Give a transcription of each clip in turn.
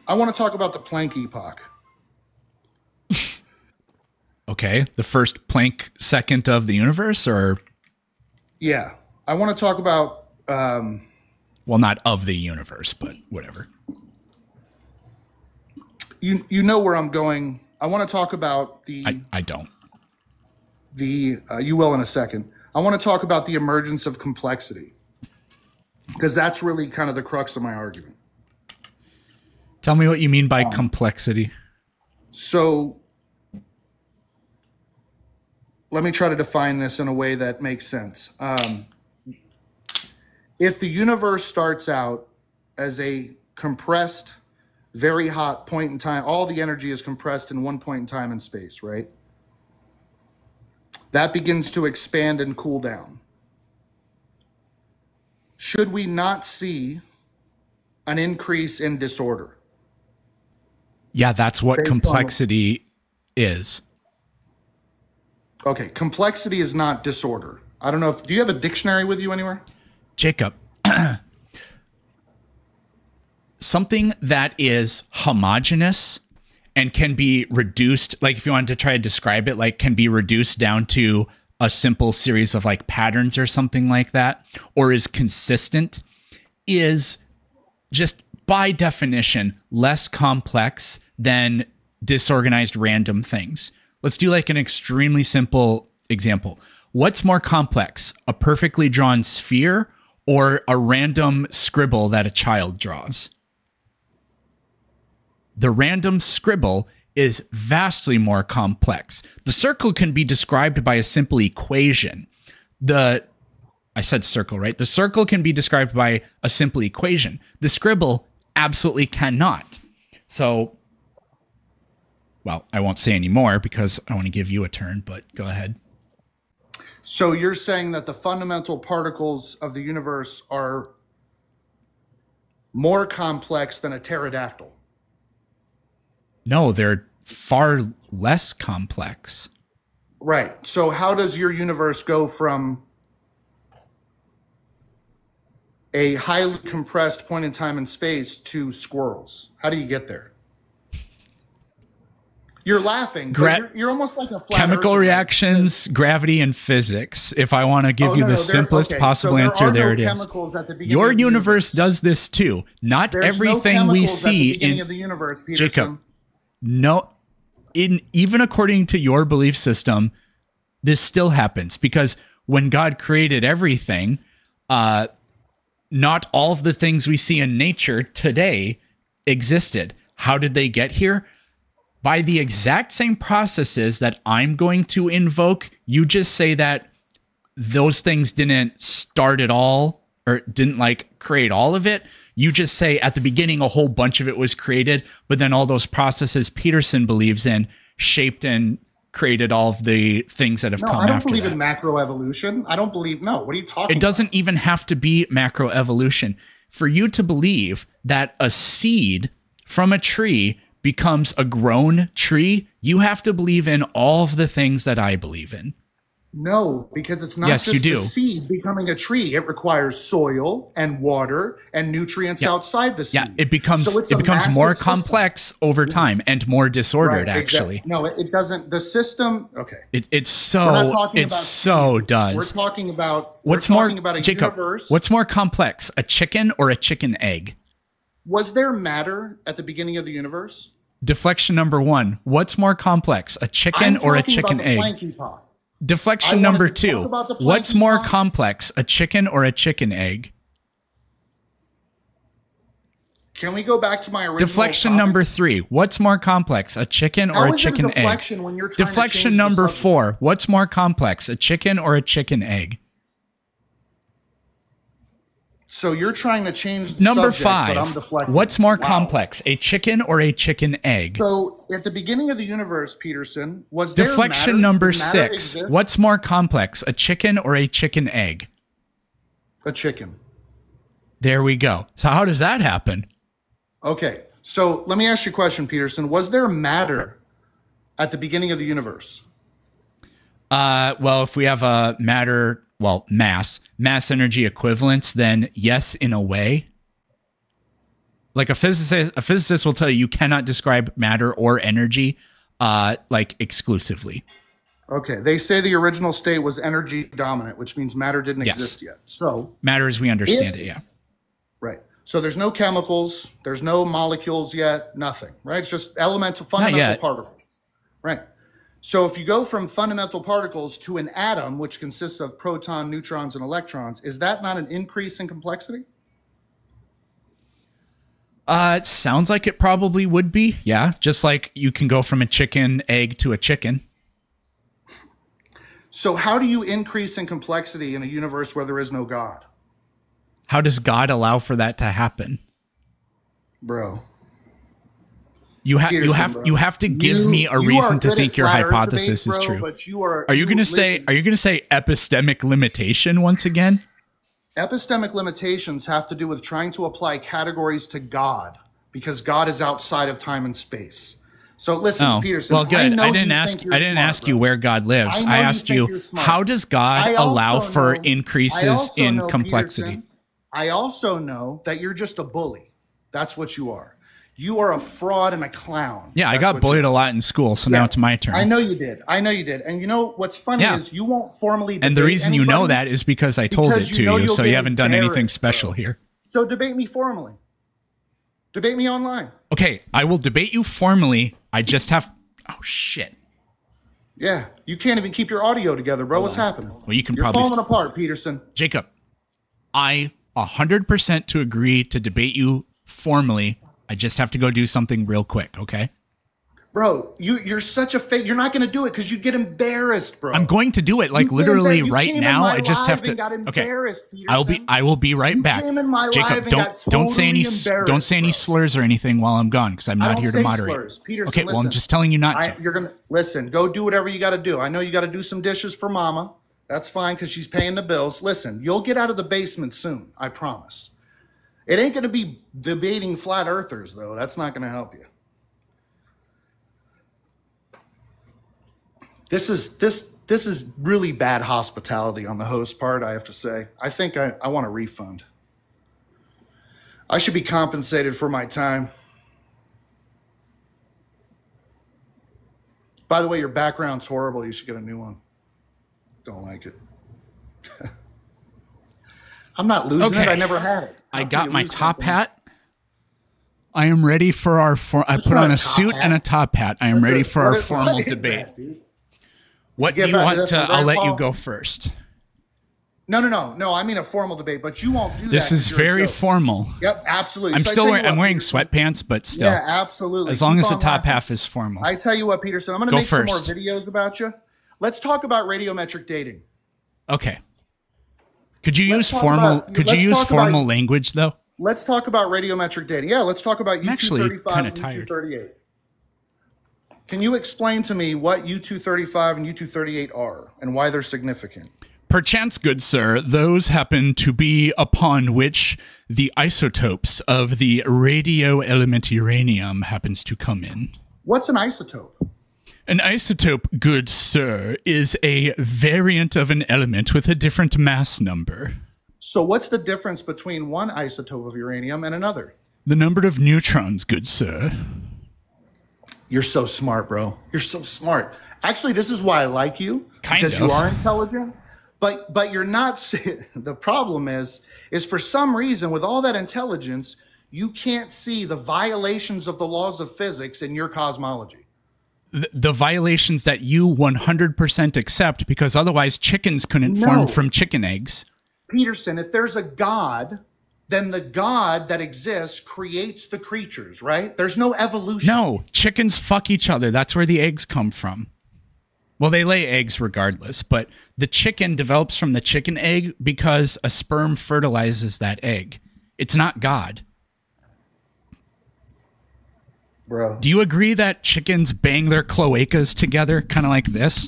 I want to talk about the Planck epoch. Okay, the first Planck second of the universe, or Yeah, I want to talk about. Well, not of the universe, but whatever. You know where I'm going. I want to talk about the. I don't. You will in a second. I want to talk about the emergence of complexity, because that's really kind of the crux of my argument. Tell me what you mean by complexity. So let me try to define this in a way that makes sense. If the universe starts out as a compressed, very hot point in time, all the energy is compressed in one point in time in space, right? That begins to expand and cool down. Should we not see an increase in disorder? Yeah, that's what complexity is. Okay, complexity is not disorder. I don't know if, do you have a dictionary with you anywhere? Jacob, something that is homogeneous and can be reduced, like if you wanted to try to describe it, like can be reduced down to a simple series of like patterns or something like that, or is consistent, is just by definition less complex than disorganized random things. Let's do like an extremely simple example. What's more complex, a perfectly drawn sphere or a random scribble that a child draws? The random scribble is vastly more complex. The circle can be described by a simple equation. I said circle, right? The circle can be described by a simple equation. The scribble absolutely cannot. So, well, I won't say any more because I want to give you a turn, but go ahead. So you're saying that the fundamental particles of the universe are more complex than a pterodactyl? No, they're far less complex. Right. So how does your universe go from a highly compressed point in time and space to squirrels? How do you get there? You're laughing. But you're almost like a flat chemical earther, reactions, gravity, and physics. If I want to give you the simplest possible answer, there it is. Your universe does this too. Not everything we see in the universe, Peterson. Jacob. No, even according to your belief system, this still happens because when God created everything, not all of the things we see in nature today existed. How did they get here? By the exact same processes that I'm going to invoke. You just say that those things didn't start at all or didn't like create all of it. You just say at the beginning, a whole bunch of it was created, but then all those processes Peterson believes in shaped and created all of the things that have come after that. I don't believe in macroevolution. I don't believe, no. What are you talking about? It doesn't even have to be macroevolution. For you to believe that a seed from a tree becomes a grown tree, you have to believe in all of the things that I believe in. No, because it's not just the seed becoming a tree. It requires soil and water and nutrients outside the seed. Yeah, it becomes more complex over time and more disordered, actually. Exactly. No, it doesn't. The system, okay. It so does. We're talking about Jacob, universe. What's more complex, a chicken or a chicken egg? Was there matter at the beginning of the universe? Deflection number 1. What's more complex, a chicken or a chicken egg? Deflection number 2. What's more complex, a chicken or a chicken egg? Can we go back to my original Deflection number 3. What's more complex, a chicken or a chicken egg? Deflection number 4. What's more complex, a chicken or a chicken egg? So you're trying to change the number subject, 5. But I'm deflecting. What's more complex, a chicken or a chicken egg? So at the beginning of the universe, Peterson, was there deflection number 6. What's more complex, a chicken or a chicken egg? A chicken. There we go. So how does that happen? Okay. So let me ask you a question, Peterson. Was there matter at the beginning of the universe? Well, if we have a mass energy equivalence, then yes, in a way. Like a physicist will tell you cannot describe matter or energy like exclusively. Okay, they say the original state was energy dominant, which means matter didn't exist yet. So matter as we understand it, yeah. Right. So there's no chemicals, there's no molecules yet, nothing, right? It's just elemental, fundamental particles, right? So if you go from fundamental particles to an atom, which consists of proton, neutrons, and electrons, is that not an increase in complexity? It sounds like it probably would be, yeah. Just like you can go from a chicken egg to a chicken. So how do you increase in complexity in a universe where there is no God? How does God allow for that to happen? Bro. You have to give me a reason to think your hypothesis is true. Are you going to say epistemic limitation once again? Epistemic limitations have to do with trying to apply categories to God because God is outside of time and space. So listen, Peterson. Well, good. I didn't ask you where God lives. I asked you how does God allow for increases in complexity? Peterson, I also know that you're just a bully. That's what you are. You are a fraud and a clown. Yeah, I got bullied a lot in school, so now it's my turn. I know you did. And you know what's funny is you won't formally debate and the reason you know that is because I told it to you, so you haven't done anything special here. So debate me formally. Debate me online. Okay, I will debate you formally. I just have... Oh, shit. Yeah, you can't even keep your audio together, bro. What's happening? Well, you can You're probably... falling apart, Peterson. Jacob, I 100% to agree to debate you formally. I just have to go do something real quick, okay? Bro, you're such a fake. You're not going to do it because you get embarrassed, bro. I'm going to do it, like literally right now. I just have to. Okay, I will be right back. Jacob, don't say any slurs or anything while I'm gone because I'm not here to moderate. Peterson, okay, well I'm just telling you not to. You're gonna listen. Go do whatever you got to do. I know you got to do some dishes for Mama. That's fine because she's paying the bills. Listen, you'll get out of the basement soon. I promise. It ain't going to be debating flat earthers though. That's not going to help you. This is really bad hospitality on the host part, I have to say. I think I want a refund. I should be compensated for my time. By the way, your background's horrible. You should get a new one. Don't like it. I'm not losing it. I never had it. I got my top hat. I am ready for our... I put on a suit and a top hat. I am ready for our formal debate. What do you want to... I'll let you go first. No. I mean a formal debate, but you won't do that. This is very formal. Yep, absolutely. I'm wearing sweatpants, but still. Yeah, absolutely. As long as the top half is formal. I tell you what, Peterson, I'm going to make some more videos about you. Let's talk about radiometric dating. Okay. Could you use formal language though? Let's talk about radiometric dating. Yeah, let's talk about U-235 and U-238. Can you explain to me what U-235 and U-238 are and why they're significant? Perchance, good sir, those happen to be upon which the isotopes of the radio element uranium happens to come in. What's an isotope? An isotope, good sir, is a variant of an element with a different mass number. So what's the difference between one isotope of uranium and another? The number of neutrons, good sir. You're so smart, bro. You're so smart. Actually, this is why I like you. Because you are intelligent. But you're not... The problem is for some reason, with all that intelligence, you can't see the violations of the laws of physics in your cosmology. The violations that you 100% accept, because otherwise chickens couldn't form from chicken eggs. Peterson, if there's a God, then the God that exists creates the creatures, right? There's no evolution. No, chickens fuck each other. That's where the eggs come from. Well, they lay eggs regardless, but the chicken develops from the chicken egg because a sperm fertilizes that egg. It's not God. Bro. Do you agree that chickens bang their cloacas together, kind of like this?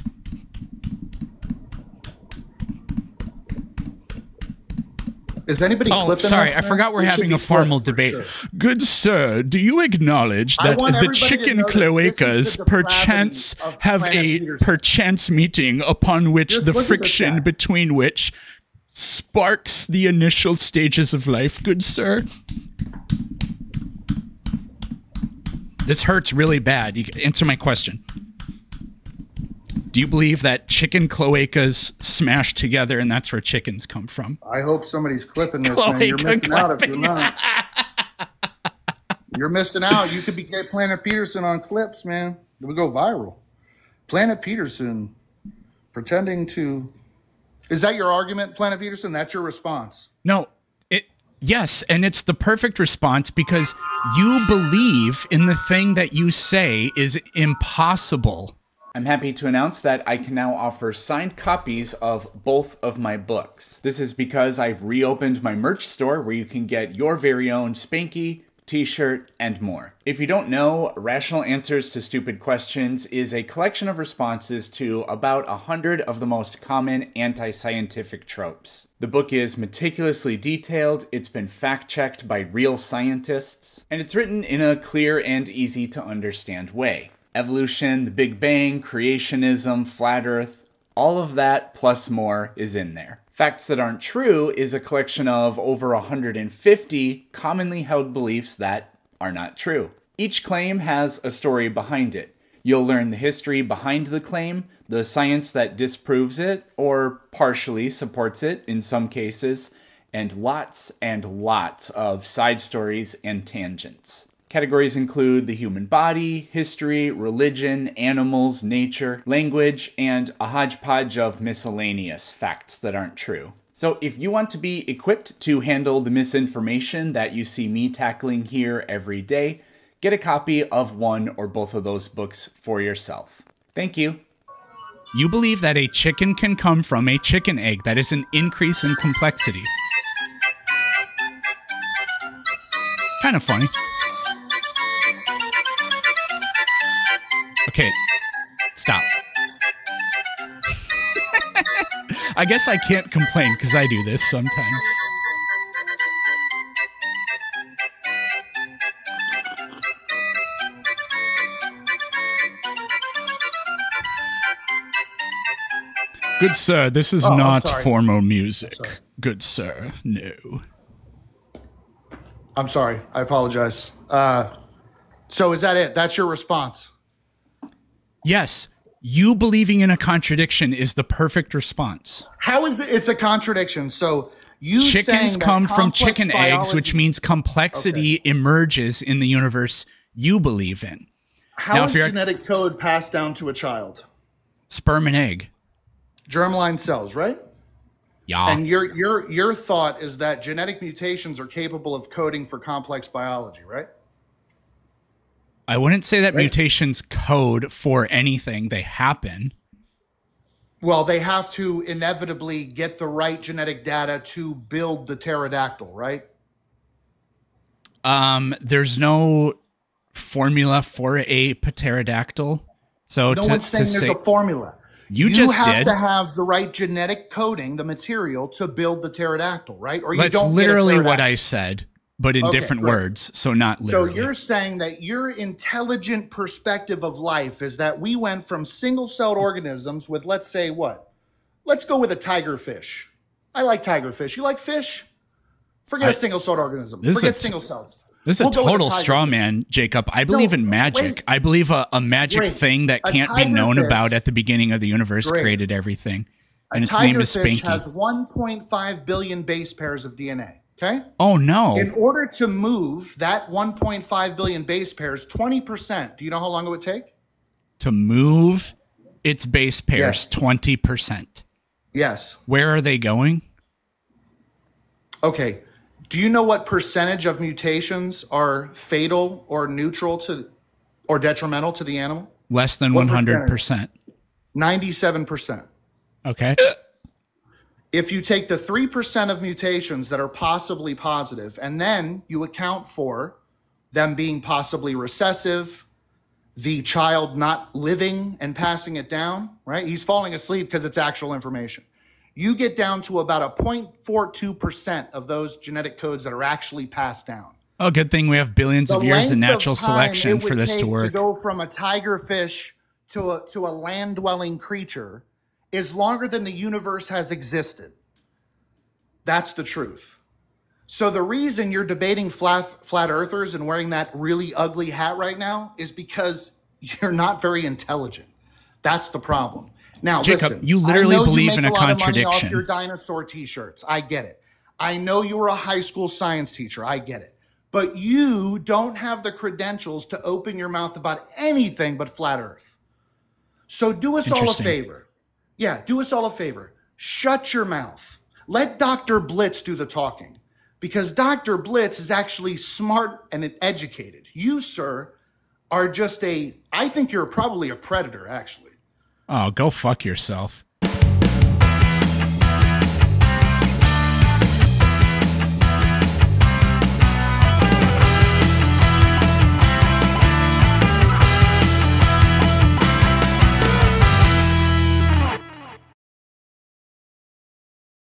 Is anybody clipping? Oh, sorry, I forgot we're having a formal debate. Sure. Good sir, do you acknowledge that the chicken cloacas perchance have a perchance meeting upon which the friction between which sparks the initial stages of life, good sir? This hurts really bad. You answer my question. Do you believe that chicken cloacas smash together and that's where chickens come from? I hope somebody's clipping this, man. You're missing out if you're not. You're missing out. You could be Planet Peterson on clips, man. It would go viral. Planet Peterson pretending to... Is that your argument, Planet Peterson? That's your response? No. Yes, and it's the perfect response because you believe in the thing that you say is impossible. I'm happy to announce that I can now offer signed copies of both of my books. This is because I've reopened my merch store where you can get your very own Spanky, t-shirt, and more. If you don't know, Rational Answers to Stupid Questions is a collection of responses to about 100 of the most common anti-scientific tropes. The book is meticulously detailed, it's been fact-checked by real scientists, and it's written in a clear and easy to understand way. Evolution, the Big Bang, creationism, flat Earth, all of that plus more is in there. Facts That Aren't True is a collection of over 150 commonly held beliefs that are not true. Each claim has a story behind it. You'll learn the history behind the claim, the science that disproves it, or partially supports it in some cases, and lots of side stories and tangents. Categories include the human body, history, religion, animals, nature, language, and a hodgepodge of miscellaneous facts that aren't true. So if you want to be equipped to handle the misinformation that you see me tackling here every day, get a copy of one or both of those books for yourself. Thank you. You believe that a chicken can come from a chicken egg. That is an increase in complexity. Kind of funny. Okay, stop. I guess I can't complain because I do this sometimes. Good sir, this is not formal music. Good sir, no. I'm sorry. I apologize. So is that it? That's your response? Yes. You believing in a contradiction is the perfect response. How is it? It's a contradiction. So you chickens come from chicken eggs, which means complexity emerges in the universe you believe in. How is genetic code passed down to a child? Sperm and egg. Germline cells, right? Yeah. And your thought is that genetic mutations are capable of coding for complex biology, right? I wouldn't say that mutations code for anything. They happen. Well, they have to inevitably get the right genetic data to build the pterodactyl, right? There's no formula for a pterodactyl. So no one's saying there's a formula. You just have to have the right genetic coding, the material, to build the pterodactyl, right? Or you That's don't literally what I said, but in different words, so not literally. So you're saying that your intelligent perspective of life is that we went from single-celled organisms with, let's say, what? Let's go with a tigerfish. I like tigerfish. You like fish? Forget a single-celled organism. Forget single cells. This is a total straw man, Jacob. I believe in magic. I believe a magic thing that can't be known about at the beginning of the universe created everything. And its name is Spanky. A tigerfish has 1.5 billion base pairs of DNA. Okay? Oh, no. In order to move that 1.5 billion base pairs, 20%, do you know how long it would take? To move its base pairs, 20%. Yes. Where are they going? Okay. Do you know what percentage of mutations are fatal or neutral to or detrimental to the animal? Less than 100%. 97%. Okay. If you take the 3% of mutations that are possibly positive, and then you account for them being possibly recessive, the child not living and passing it down, right? He's falling asleep because it's actual information. You get down to about a 0.42% of those genetic codes that are actually passed down. Oh, good thing we have billions of years of natural selection for this to work. To go from a tigerfish to a land-dwelling creature is longer than the universe has existed. That's the truth. So the reason you're debating flat earthers and wearing that really ugly hat right now is because you're not very intelligent. That's the problem. Now, Jacob, listen, you literally believe in a contradiction. Off your dinosaur t-shirts. I get it. I know you were a high school science teacher. I get it. But you don't have the credentials to open your mouth about anything but flat earth. So do us all a favor. Yeah, do us all a favor. Shut your mouth. Let Dr. Blitz do the talking, because Dr. Blitz is actually smart and educated. You, sir, are just I think you're probably a predator, actually. Oh, go fuck yourself.